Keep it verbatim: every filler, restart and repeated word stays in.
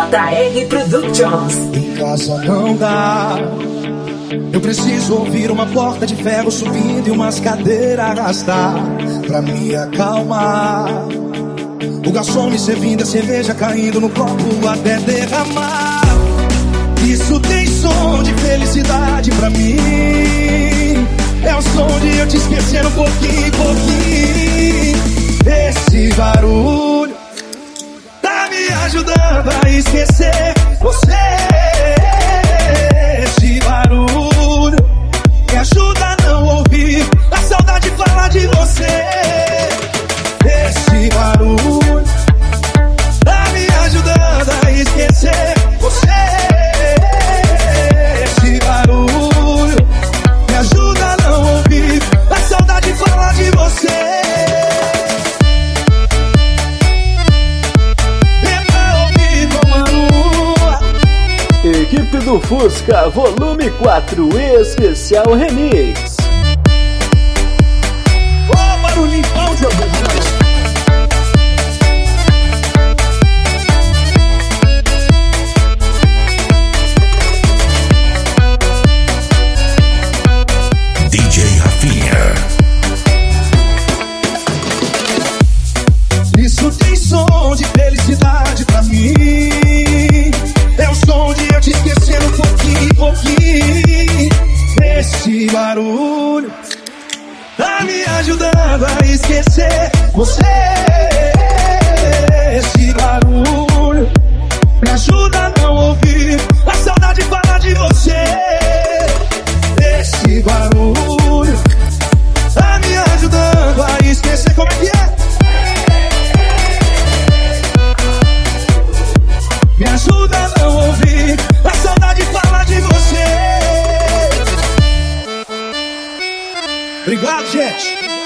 J R Productions. Em casa não dá. Eu preciso ouvir uma porta de ferro subindo e umas cadeiras arrastar pra me acalmar. O garçom me servindo a cerveja caindo no copo até derramar. Isso tem som de felicidade pra mim. É o som de eu te esquecer um pouquinho, pouquinho. Esse barulho tá me ajudando a esquecer você. Esse barulho me ajuda a não ouvir a saudade falar de você. Esse barulho tá me ajudando a esquecer você. Esse barulho me ajuda a não ouvir a saudade falar de você. Equipe do Fusca, volume quatro, especial remix. Ô, oh, barulhinho bom de alguns. D J Rafinha. Isso tem som de felicidade pra mim. É o som de eu te esquecer um pouquinho, pouquinho. Esse barulho tá me ajudando a esquecer você. Esse barulho me ajuda a não ouvir a saudade falar de você. Esse barulho tá me ajudando a esquecer. Como é que é? Me ajuda a não ouvir a saudade falar de você. Obrigado, gente.